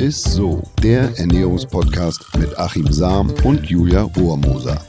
ist so, der Ernährungspodcast mit Achim Sam und Julia Rohrmoser.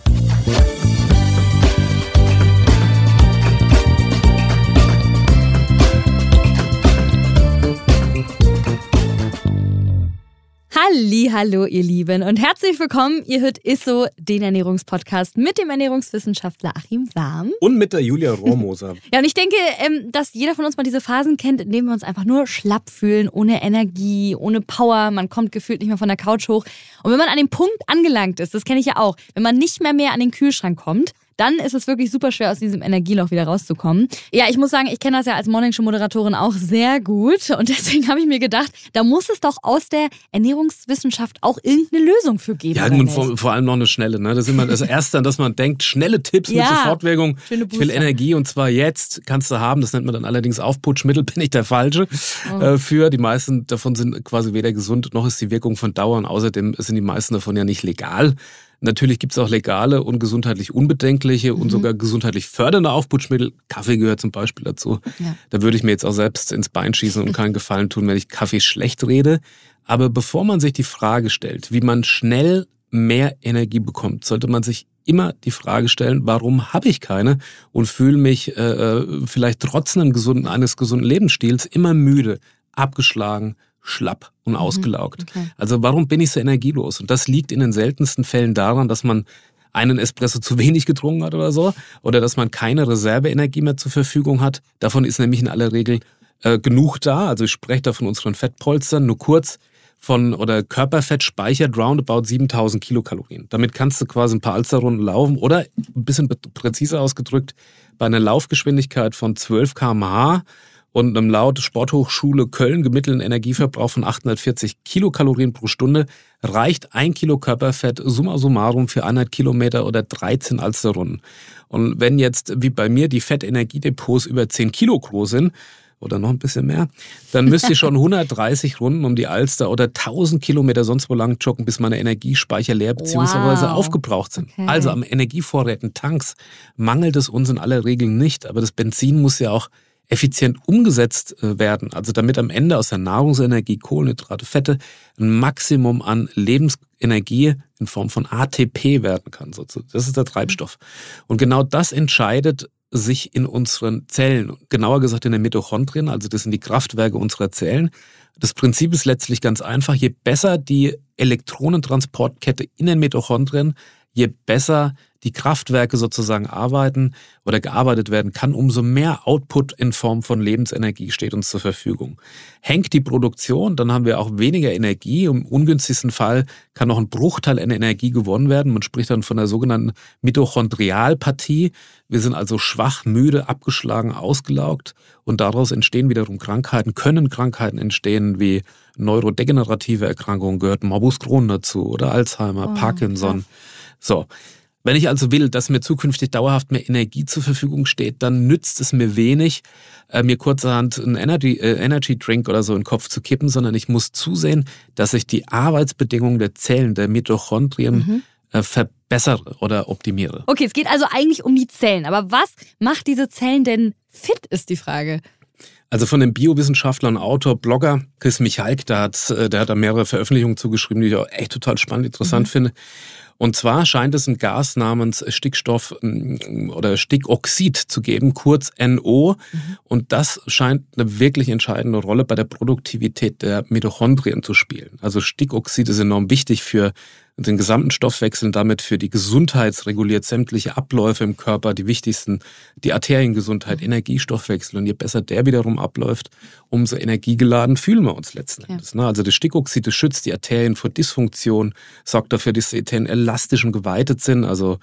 Hallo, ihr Lieben, und herzlich willkommen. Ihr hört ISSO, den Ernährungspodcast mit dem Ernährungswissenschaftler Achim Sam. Und mit der Julia Rohrmoser. Ja, und ich denke, dass jeder von uns mal diese Phasen kennt, in denen wir uns einfach nur schlapp fühlen, ohne Energie, ohne Power. Man kommt gefühlt nicht mehr von der Couch hoch. Und wenn man an dem Punkt angelangt ist, das kenne ich ja auch, wenn man nicht mehr an den Kühlschrank kommt, dann ist es wirklich super schwer, aus diesem Energieloch wieder rauszukommen. Ja, ich muss sagen, ich kenne das ja als Morningshow-Moderatorin auch sehr gut. Und deswegen habe ich mir gedacht, da muss es doch aus der Ernährungswissenschaft auch irgendeine Lösung für geben. Ja, und vor allem noch eine schnelle. Ne? Das ist immer das Erste, an das man denkt, schnelle Tipps mit Sofortwirkung. Ich will Energie und zwar jetzt, kannst du haben. Das nennt man dann allerdings Aufputschmittel, bin ich der Falsche für. Die meisten davon sind quasi weder gesund, noch ist die Wirkung von Dauer. Und außerdem sind die meisten davon ja nicht legal. Natürlich gibt es auch legale und gesundheitlich unbedenkliche und sogar gesundheitlich fördernde Aufputschmittel. Kaffee gehört zum Beispiel dazu. Ja. Da würde ich mir jetzt auch selbst ins Bein schießen und keinen Gefallen tun, wenn ich Kaffee schlecht rede. Aber bevor man sich die Frage stellt, wie man schnell mehr Energie bekommt, sollte man sich immer die Frage stellen, warum habe ich keine und fühle mich vielleicht trotz eines gesunden Lebensstils immer müde, abgeschlagen, schlapp und ausgelaugt. Okay. Also warum bin ich so energielos? Und das liegt in den seltensten Fällen daran, dass man einen Espresso zu wenig getrunken hat oder so, oder dass man keine Reserveenergie mehr zur Verfügung hat. Davon ist nämlich in aller Regel genug da. Also ich spreche da von unseren Fettpolstern, nur kurz oder Körperfett speichert roundabout 7000 Kilokalorien. Damit kannst du quasi ein paar Alsterrunden laufen oder ein bisschen präziser ausgedrückt, bei einer Laufgeschwindigkeit von 12 km/h und einem laut Sporthochschule Köln gemittelten Energieverbrauch von 840 Kilokalorien pro Stunde reicht 1 Kilo Körperfett summa summarum für 100 Kilometer oder 13 Alsterrunden. Und wenn jetzt, wie bei mir, die Fettenergiedepots über 10 Kilo groß sind, oder noch ein bisschen mehr, dann müsst ihr schon 130 Runden um die Alster oder 1000 Kilometer sonst wo lang joggen, bis meine Energiespeicher leer bzw. aufgebraucht sind. Okay. Also am Energievorräten, Tanks, mangelt es uns in aller Regel nicht, aber das Benzin muss ja auch effizient umgesetzt werden, also damit am Ende aus der Nahrungsenergie, Kohlenhydrate, Fette ein Maximum an Lebensenergie in Form von ATP werden kann. Das ist der Treibstoff. Und genau das entscheidet sich in unseren Zellen, genauer gesagt in den Mitochondrien, also das sind die Kraftwerke unserer Zellen. Das Prinzip ist letztlich ganz einfach. Je besser die Elektronentransportkette in den Mitochondrien, je besser die Kraftwerke sozusagen arbeiten oder gearbeitet werden kann, umso mehr Output in Form von Lebensenergie steht uns zur Verfügung. Hängt die Produktion, dann haben wir auch weniger Energie. Im ungünstigsten Fall kann noch ein Bruchteil an Energie gewonnen werden. Man spricht dann von der sogenannten Mitochondrialpathie. Wir sind also schwach, müde, abgeschlagen, ausgelaugt und daraus entstehen wiederum Krankheiten, können Krankheiten entstehen wie neurodegenerative Erkrankungen, gehört Morbus Crohn dazu oder Alzheimer, Parkinson. So. Wenn ich also will, dass mir zukünftig dauerhaft mehr Energie zur Verfügung steht, dann nützt es mir wenig, mir kurzerhand einen Energy Drink oder so in den Kopf zu kippen, sondern ich muss zusehen, dass ich die Arbeitsbedingungen der Zellen, der Mitochondrien verbessere oder optimiere. Okay, es geht also eigentlich um die Zellen. Aber was macht diese Zellen denn fit, ist die Frage. Also von dem Biowissenschaftler und Autor, Blogger Chris Michalk, der hat da mehrere Veröffentlichungen zugeschrieben, die ich auch echt total spannend, interessant finde. Und zwar scheint es ein Gas namens Stickstoff oder Stickoxid zu geben, kurz NO. Und das scheint eine wirklich entscheidende Rolle bei der Produktivität der Mitochondrien zu spielen. Also Stickoxid ist enorm wichtig für den gesamten Stoffwechsel und damit für die Gesundheit, reguliert sämtliche Abläufe im Körper, die wichtigsten, die Arteriengesundheit, Energiestoffwechsel. Und je besser der wiederum abläuft, umso energiegeladen fühlen wir uns letzten Endes. Also das Stickoxid, das schützt die Arterien vor Dysfunktion, sorgt dafür, dass die Arterien elastisch und geweitet sind, also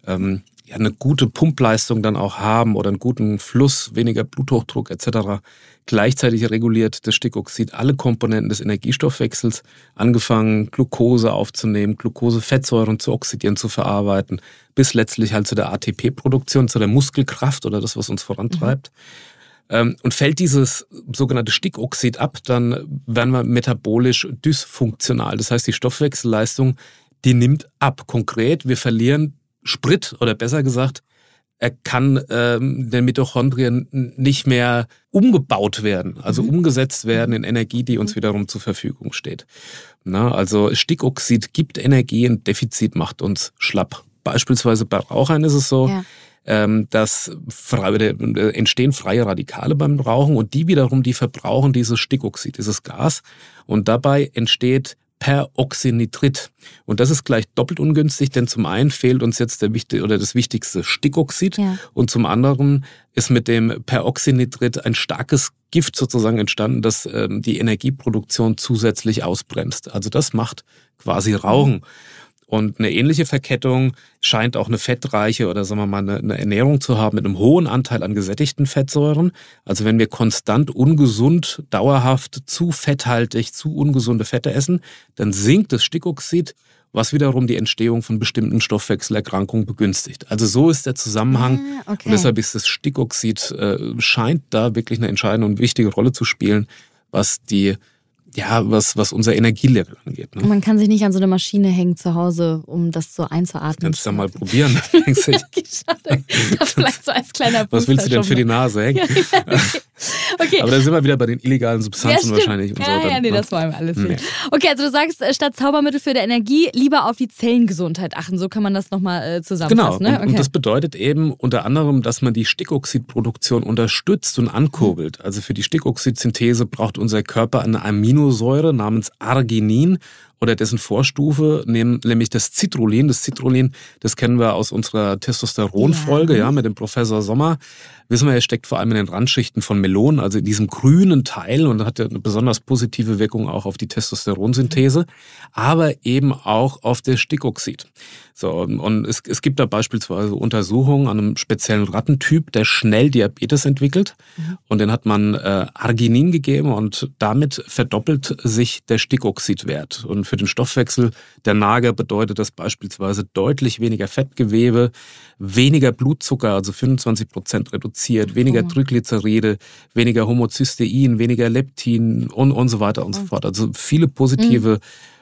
eine gute Pumpleistung dann auch haben oder einen guten Fluss, weniger Bluthochdruck etc. Gleichzeitig reguliert das Stickoxid alle Komponenten des Energiestoffwechsels, angefangen Glucose aufzunehmen, Glucose-Fettsäuren zu oxidieren, zu verarbeiten, bis letztlich halt zu der ATP-Produktion, zu der Muskelkraft oder das, was uns vorantreibt. Und fällt dieses sogenannte Stickoxid ab, dann werden wir metabolisch dysfunktional. Das heißt, die Stoffwechselleistung, die nimmt ab. Konkret, wir verlieren Sprit oder besser gesagt er kann den Mitochondrien nicht mehr umgebaut werden, also umgesetzt werden in Energie, die uns wiederum zur Verfügung steht. Na, also Stickoxid gibt Energie, ein Defizit macht uns schlapp. Beispielsweise bei Rauchern ist es so, dass entstehen freie Radikale beim Rauchen und die wiederum, die verbrauchen dieses Stickoxid, dieses Gas, und dabei entsteht Peroxynitrit. Und das ist gleich doppelt ungünstig, denn zum einen fehlt uns jetzt das wichtigste Stickoxid und zum anderen ist mit dem Peroxynitrit ein starkes Gift sozusagen entstanden, das die Energieproduktion zusätzlich ausbremst. Also das macht quasi Rauchen. Und eine ähnliche Verkettung scheint auch eine fettreiche oder sagen wir mal eine Ernährung zu haben mit einem hohen Anteil an gesättigten Fettsäuren. Also wenn wir konstant ungesund, dauerhaft, zu fetthaltig, zu ungesunde Fette essen, dann sinkt das Stickoxid, was wiederum die Entstehung von bestimmten Stoffwechselerkrankungen begünstigt. Also so ist der Zusammenhang. Und deshalb ist das Stickoxid, scheint da wirklich eine entscheidende und wichtige Rolle zu spielen, was unser Energielevel angeht. Ne? Man kann sich nicht an so eine Maschine hängen zu Hause, um das so einzuatmen. Kannst du ja mal probieren. Das vielleicht so als kleiner Was willst du denn für die Nase hängen? Okay. Aber da sind wir wieder bei den illegalen Substanzen wahrscheinlich. Und das wollen wir alles nicht. Okay, also du sagst, statt Zaubermittel für die Energie lieber auf die Zellengesundheit achten. So kann man das nochmal zusammenfassen. Genau, und das bedeutet eben unter anderem, dass man die Stickoxidproduktion unterstützt und ankurbelt. Also für die Stickoxidsynthese braucht unser Körper eine Aminosäure namens Arginin oder dessen Vorstufe, nämlich das Citrullin. Das Citrullin, das kennen wir aus unserer Testosteron-Folge, mit dem Professor Sommer. Wissen wir, er steckt vor allem in den Randschichten von Melonen, also in diesem grünen Teil, und hat ja eine besonders positive Wirkung auch auf die Testosteronsynthese, aber eben auch auf das Stickoxid. So, und es gibt da beispielsweise Untersuchungen an einem speziellen Rattentyp, der schnell Diabetes entwickelt. Und den hat man Arginin gegeben und damit verdoppelt sich der Stickoxidwert. Und für den Stoffwechsel der Nager bedeutet das beispielsweise deutlich weniger Fettgewebe, weniger Blutzucker, also 25% reduziert, weniger Triglyceride, weniger Homozystein, weniger Leptin und so weiter und so fort. Also viele positive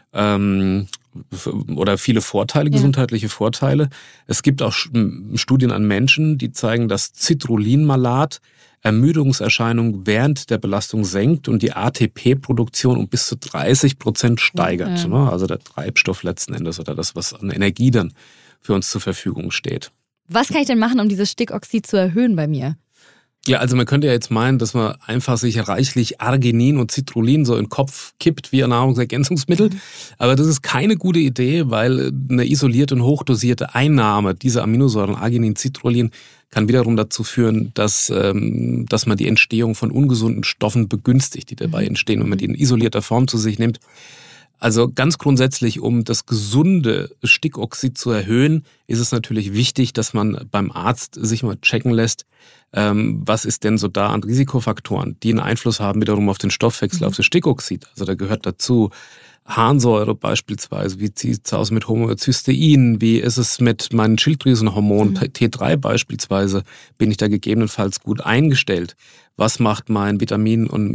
oder viele Vorteile, gesundheitliche Vorteile. Es gibt auch Studien an Menschen, die zeigen, dass Citrullin-Malat Ermüdungserscheinungen während der Belastung senkt und die ATP-Produktion um bis zu 30% steigert. Also der Treibstoff letzten Endes oder das, was an Energie dann für uns zur Verfügung steht. Was kann ich denn machen, um dieses Stickoxid zu erhöhen bei mir? Ja, also man könnte ja jetzt meinen, dass man einfach sich reichlich Arginin und Citrullin so in den Kopf kippt wie ein Nahrungsergänzungsmittel. Aber das ist keine gute Idee, weil eine isolierte und hochdosierte Einnahme dieser Aminosäuren Arginin, Citrullin kann wiederum dazu führen, dass man die Entstehung von ungesunden Stoffen begünstigt, die dabei entstehen, wenn man die in isolierter Form zu sich nimmt. Also ganz grundsätzlich, um das gesunde Stickoxid zu erhöhen, ist es natürlich wichtig, dass man beim Arzt sich mal checken lässt, was ist denn so da an Risikofaktoren, die einen Einfluss haben wiederum auf den Stoffwechsel, auf das Stickoxid. Also da gehört dazu Harnsäure beispielsweise, wie sieht es aus mit Homozystein, wie ist es mit meinen Schilddrüsenhormonen, T3 beispielsweise, bin ich da gegebenenfalls gut eingestellt? Was macht mein Vitamin- und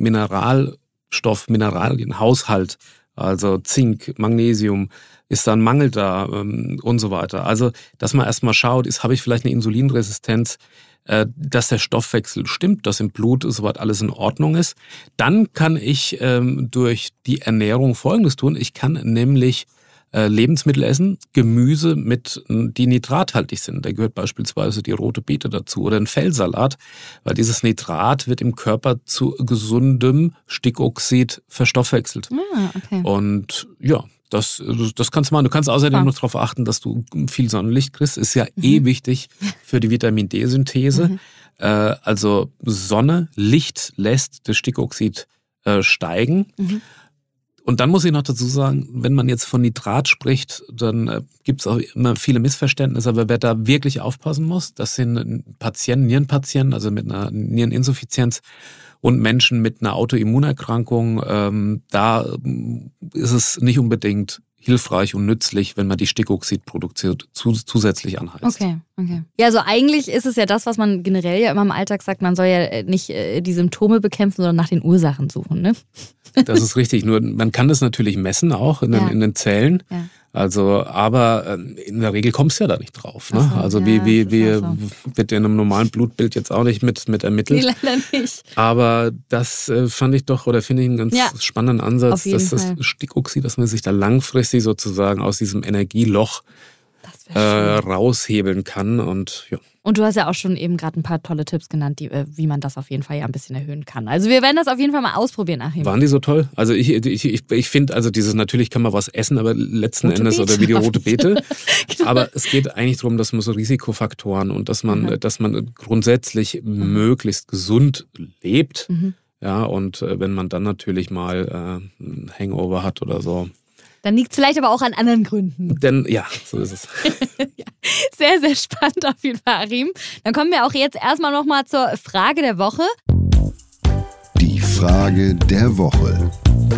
Mineralienhaushalt? Also Zink, Magnesium, ist da ein Mangel da und so weiter. Also, dass man erstmal schaut, habe ich vielleicht eine Insulinresistenz, dass der Stoffwechsel stimmt, dass im Blut soweit alles in Ordnung ist. Dann kann ich durch die Ernährung Folgendes tun. Ich kann nämlich Lebensmittel essen, Gemüse die nitrathaltig sind. Da gehört beispielsweise die rote Beete dazu oder ein Feldsalat, weil dieses Nitrat wird im Körper zu gesundem Stickoxid verstoffwechselt. Okay. Und ja, das kannst du machen. Du kannst außerdem noch darauf achten, dass du viel Sonnenlicht kriegst. Ist ja wichtig für die Vitamin D-Synthese. Also Sonne, Licht lässt das Stickoxid steigen. Und dann muss ich noch dazu sagen, wenn man jetzt von Nitrat spricht, dann gibt es auch immer viele Missverständnisse. Aber wer da wirklich aufpassen muss, das sind Nierenpatienten, also mit einer Niereninsuffizienz und Menschen mit einer Autoimmunerkrankung. Da ist es nicht unbedingt hilfreich und nützlich, wenn man die Stickoxidproduktion zusätzlich anheizt. Okay. Okay. Ja, also eigentlich ist es ja das, was man generell ja immer im Alltag sagt, man soll ja nicht die Symptome bekämpfen, sondern nach den Ursachen suchen, ne? Das ist richtig, nur man kann das natürlich messen auch in den Zellen. Ja. Also, aber in der Regel kommst du ja da nicht drauf. Ne? So, also ja, wie wird in einem normalen Blutbild jetzt auch nicht mit ermittelt. Nee, leider nicht. Aber das finde ich einen ganz spannenden Ansatz, dass das Stickoxid, dass man sich da langfristig sozusagen aus diesem Energieloch raushebeln kann. Und ja. Und du hast ja auch schon eben gerade ein paar tolle Tipps genannt, wie man das auf jeden Fall ja ein bisschen erhöhen kann. Also wir werden das auf jeden Fall mal ausprobieren, Achim. Waren die so toll? Also ich finde, also dieses, natürlich kann man was essen, aber letzten Endes, oder wie die rote Beete. Genau. Aber es geht eigentlich darum, dass man so Risikofaktoren und dass man grundsätzlich möglichst gesund lebt. Ja, und wenn man dann natürlich mal ein Hangover hat oder so. Dann liegt es vielleicht aber auch an anderen Gründen. Denn ja, so ist es. Ja, sehr, sehr spannend auf jeden Fall, Achim. Dann kommen wir auch jetzt erstmal nochmal zur Frage der Woche. Die Frage der Woche.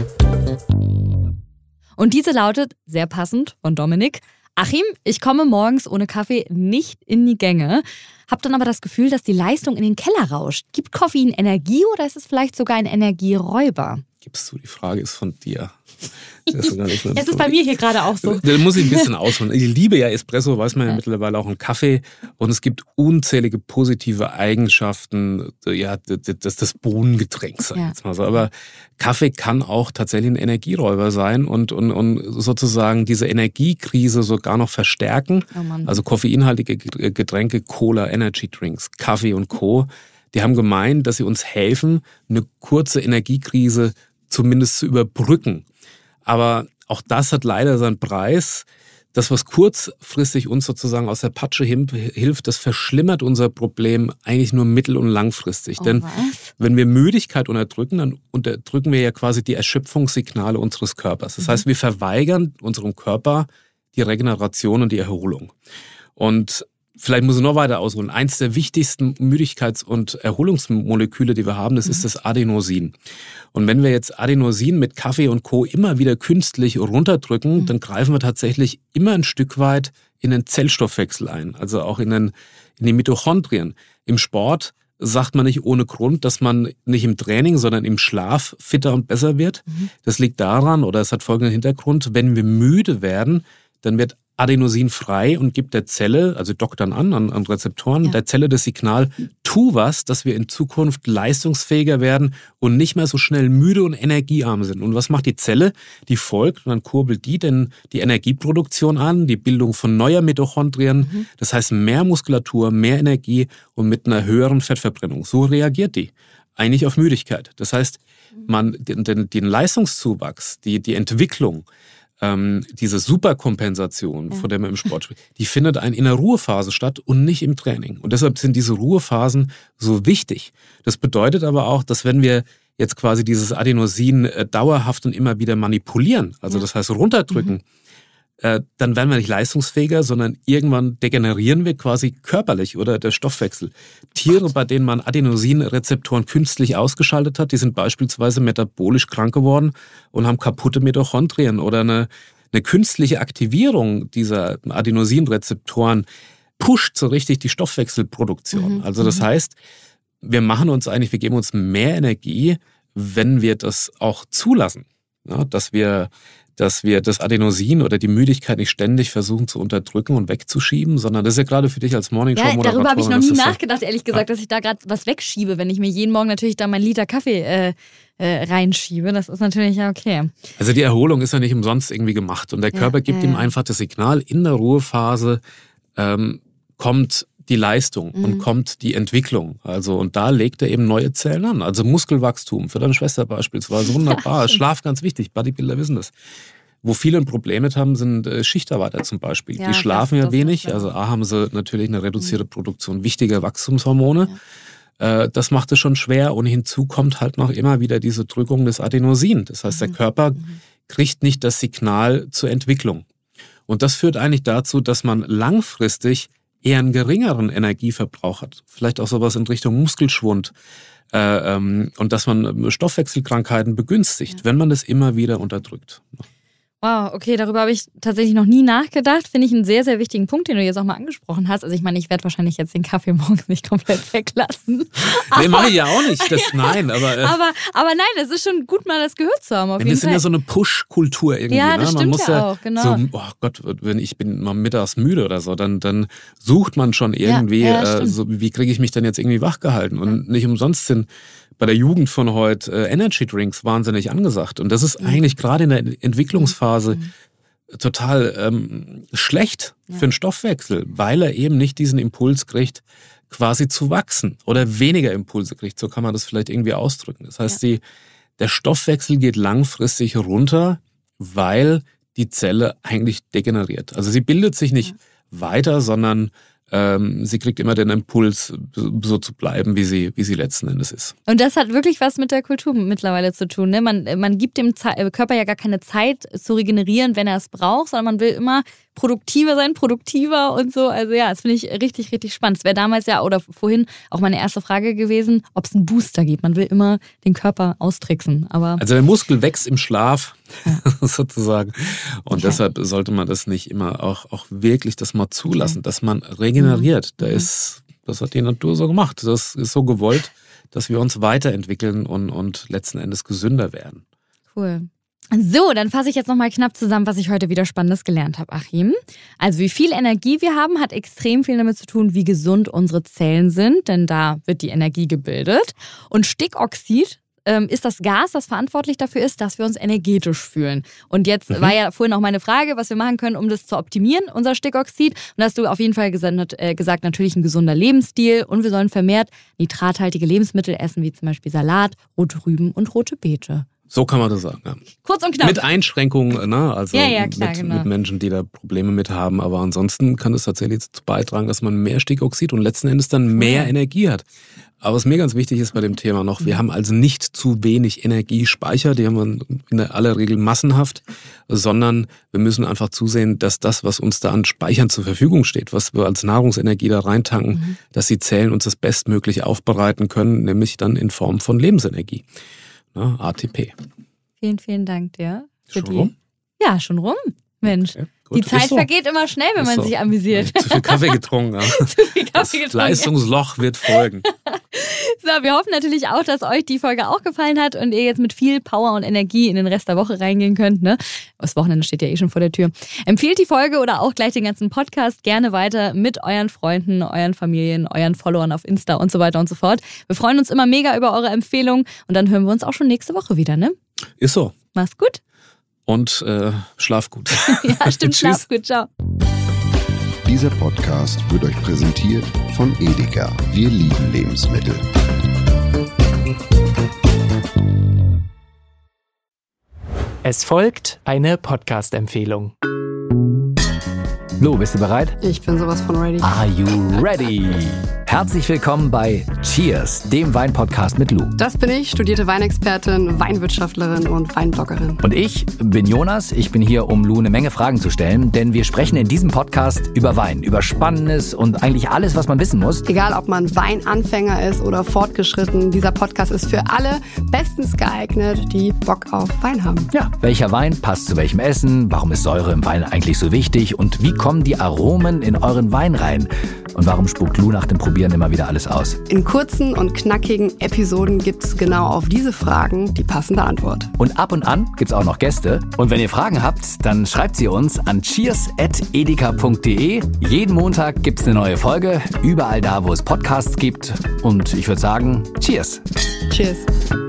Und diese lautet, sehr passend von Dominik: Achim, ich komme morgens ohne Kaffee nicht in die Gänge, hab dann aber das Gefühl, dass die Leistung in den Keller rauscht. Gibt Koffein Energie oder ist es vielleicht sogar ein Energieräuber? Gibst du, die Frage ist von dir. Das ist bei mir hier gerade auch so. Da muss ich ein bisschen ausholen. Ich liebe ja Espresso, weiß man ja mittlerweile auch, einen Kaffee. Und es gibt unzählige positive Eigenschaften des Bohnengetränks, sag ich jetzt mal so. Aber Kaffee kann auch tatsächlich ein Energieräuber sein und sozusagen diese Energiekrise sogar noch verstärken. Oh Mann. Also koffeinhaltige Getränke, Cola, Energy Drinks, Kaffee und Co., die haben gemeint, dass sie uns helfen, eine kurze Energiekrise zumindest zu überbrücken. Aber auch das hat leider seinen Preis. Das, was kurzfristig uns sozusagen aus der Patsche hilft, das verschlimmert unser Problem eigentlich nur mittel- und langfristig. Denn wenn wir Müdigkeit unterdrücken, dann unterdrücken wir ja quasi die Erschöpfungssignale unseres Körpers. Das heißt, wir verweigern unserem Körper die Regeneration und die Erholung. Und vielleicht muss ich noch weiter ausholen. Eins der wichtigsten Müdigkeits- und Erholungsmoleküle, die wir haben, das ist das Adenosin. Und wenn wir jetzt Adenosin mit Kaffee und Co. immer wieder künstlich runterdrücken, dann greifen wir tatsächlich immer ein Stück weit in den Zellstoffwechsel ein, also auch in die Mitochondrien. Im Sport sagt man nicht ohne Grund, dass man nicht im Training, sondern im Schlaf fitter und besser wird. Das liegt daran, oder es hat folgenden Hintergrund: Wenn wir müde werden, dann wird Adenosin frei und gibt der Zelle, also dockt dann an Rezeptoren, der Zelle das Signal, tu was, dass wir in Zukunft leistungsfähiger werden und nicht mehr so schnell müde und energiearm sind. Und was macht die Zelle? Die folgt und dann kurbelt die denn die Energieproduktion an, die Bildung von neuer Mitochondrien, das heißt mehr Muskulatur, mehr Energie und mit einer höheren Fettverbrennung. So reagiert die eigentlich auf Müdigkeit. Das heißt, den Leistungszuwachs, die Entwicklung, diese Superkompensation, von der man im Sport spricht, die findet in der Ruhephase statt und nicht im Training. Und deshalb sind diese Ruhephasen so wichtig. Das bedeutet aber auch, dass wenn wir jetzt quasi dieses Adenosin dauerhaft und immer wieder manipulieren, also das heißt runterdrücken, dann werden wir nicht leistungsfähiger, sondern irgendwann degenerieren wir quasi körperlich oder der Stoffwechsel. Tiere, bei denen man Adenosinrezeptoren künstlich ausgeschaltet hat, die sind beispielsweise metabolisch krank geworden und haben kaputte Mitochondrien, oder eine künstliche Aktivierung dieser Adenosinrezeptoren pusht so richtig die Stoffwechselproduktion. Also das heißt, wir geben uns mehr Energie, wenn wir das auch zulassen, ja, dass wir das Adenosin oder die Müdigkeit nicht ständig versuchen zu unterdrücken und wegzuschieben, sondern das ist ja gerade für dich als Morningshow-Moderatorin. Ja, darüber habe ich noch nie nachgedacht, ehrlich gesagt, dass ich da gerade was wegschiebe, wenn ich mir jeden Morgen natürlich da meinen Liter Kaffee reinschiebe. Das ist natürlich ja okay. Also die Erholung ist ja nicht umsonst irgendwie gemacht und der Körper gibt ihm einfach das Signal, in der Ruhephase kommt die Leistung und kommt die Entwicklung. Also, und da legt er eben neue Zellen an. Also Muskelwachstum für deine Schwester beispielsweise. Wunderbar. Schlaf ganz wichtig. Bodybuilder wissen das. Wo viele ein Problem mit haben, sind Schichtarbeiter zum Beispiel. Die schlafen ja wenig. Also haben sie natürlich eine reduzierte Produktion wichtiger Wachstumshormone. Das macht es schon schwer. Und hinzu kommt halt noch immer wieder diese Drückung des Adenosin. Das heißt, der Körper kriegt nicht das Signal zur Entwicklung. Und das führt eigentlich dazu, dass man langfristig eher einen geringeren Energieverbrauch hat. Vielleicht auch sowas in Richtung Muskelschwund. Und dass man Stoffwechselkrankheiten begünstigt, wenn man das immer wieder unterdrückt. Wow, okay, darüber habe ich tatsächlich noch nie nachgedacht. Finde ich einen sehr, sehr wichtigen Punkt, den du jetzt auch mal angesprochen hast. Also ich meine, ich werde wahrscheinlich jetzt den Kaffee morgens nicht komplett weglassen. Nee, mache ich ja auch nicht. Nein, aber nein, es ist schon gut, mal das gehört zu haben. Wir sind ja so eine Push-Kultur irgendwie. Ja, das stimmt. Man muss ja auch, genau. So, oh Gott, wenn ich bin mal mittags müde oder so, dann sucht man schon irgendwie, so, wie kriege ich mich denn jetzt irgendwie wachgehalten? Und nicht umsonst sind bei der Jugend von heute Energy Drinks wahnsinnig angesagt. Und das ist eigentlich gerade in der Entwicklungsphase total schlecht für den Stoffwechsel, weil er eben nicht diesen Impuls kriegt, quasi zu wachsen oder weniger Impulse kriegt. So kann man das vielleicht irgendwie ausdrücken. Das heißt, der Stoffwechsel geht langfristig runter, weil die Zelle eigentlich degeneriert. Also sie bildet sich nicht weiter, sondern sie kriegt immer den Impuls, so zu bleiben, wie sie letzten Endes ist. Und das hat wirklich was mit der Kultur mittlerweile zu tun. Ne? Man gibt dem Körper ja gar keine Zeit zu regenerieren, wenn er es braucht, sondern man will immer produktiver und so. Also ja, das finde ich richtig, richtig spannend. Es wäre damals ja, oder vorhin auch meine erste Frage gewesen, ob es einen Booster gibt. Man will immer den Körper austricksen. Also der Muskel wächst im Schlaf, sozusagen. Und deshalb sollte man das nicht immer auch wirklich das mal zulassen, dass man regeneriert. Das hat die Natur so gemacht. Das ist so gewollt, dass wir uns weiterentwickeln und letzten Endes gesünder werden. Cool. So, dann fasse ich jetzt nochmal knapp zusammen, was ich heute wieder Spannendes gelernt habe, Achim. Also wie viel Energie wir haben, hat extrem viel damit zu tun, wie gesund unsere Zellen sind, denn da wird die Energie gebildet. Und Stickoxid ist das Gas, das verantwortlich dafür ist, dass wir uns energetisch fühlen. Und jetzt war ja vorhin auch meine Frage, was wir machen können, um das zu optimieren, unser Stickoxid. Und da hast du auf jeden Fall gesagt, natürlich ein gesunder Lebensstil und wir sollen vermehrt nitrathaltige Lebensmittel essen, wie zum Beispiel Salat, rote Rüben und rote Beete. So kann man das sagen, ja. Kurz und knapp. Mit Einschränkungen, ne? Also klar, mit Menschen, die da Probleme mit haben. Aber ansonsten kann es tatsächlich dazu beitragen, dass man mehr Stickoxid und letzten Endes dann mehr Energie hat. Aber was mir ganz wichtig ist bei dem Thema noch, wir haben also nicht zu wenig Energiespeicher, die haben wir in aller Regel massenhaft, sondern wir müssen einfach zusehen, dass das, was uns da an Speichern zur Verfügung steht, was wir als Nahrungsenergie da reintanken, dass die Zellen uns das bestmöglich aufbereiten können, nämlich dann in Form von Lebensenergie. ATP. Vielen, vielen Dank dir. Schon rum? Ja, schon rum. Mensch, okay, die Zeit vergeht immer schnell, wenn man sich amüsiert. Zu viel Kaffee getrunken. Ja. Zu viel Kaffee getrunken. Das Leistungsloch wird folgen. So, wir hoffen natürlich auch, dass euch die Folge auch gefallen hat und ihr jetzt mit viel Power und Energie in den Rest der Woche reingehen könnt. Ne? Das Wochenende steht ja schon vor der Tür. Empfehlt die Folge oder auch gleich den ganzen Podcast gerne weiter mit euren Freunden, euren Familien, euren Followern auf Insta und so weiter und so fort. Wir freuen uns immer mega über eure Empfehlungen und dann hören wir uns auch schon nächste Woche wieder, ne? Ist so. Mach's gut. Und schlaf gut. Ja, stimmt, schlaf gut. Ciao. Dieser Podcast wird euch präsentiert von Edeka. Wir lieben Lebensmittel. Es folgt eine Podcast-Empfehlung. Lou, bist du bereit? Ich bin sowas von ready. Are you ready? Herzlich willkommen bei Cheers, dem Wein-Podcast mit Lou. Das bin ich, studierte Weinexpertin, Weinwirtschaftlerin und Weinbloggerin. Und ich bin Jonas. Ich bin hier, um Lou eine Menge Fragen zu stellen, denn wir sprechen in diesem Podcast über Wein, über Spannendes und eigentlich alles, was man wissen muss. Egal, ob man Weinanfänger ist oder fortgeschritten, dieser Podcast ist für alle bestens geeignet, die Bock auf Wein haben. Ja, welcher Wein passt zu welchem Essen? Warum ist Säure im Wein eigentlich so wichtig? Und wie kommen die Aromen in euren Wein rein? Und warum spuckt Lou nach dem Probieren immer wieder alles aus? In kurzen und knackigen Episoden gibt es genau auf diese Fragen die passende Antwort. Und ab und an gibt's auch noch Gäste. Und wenn ihr Fragen habt, dann schreibt sie uns an cheers@edeka.de. Jeden Montag gibt's eine neue Folge, überall da, wo es Podcasts gibt. Und ich würde sagen, Cheers. Cheers.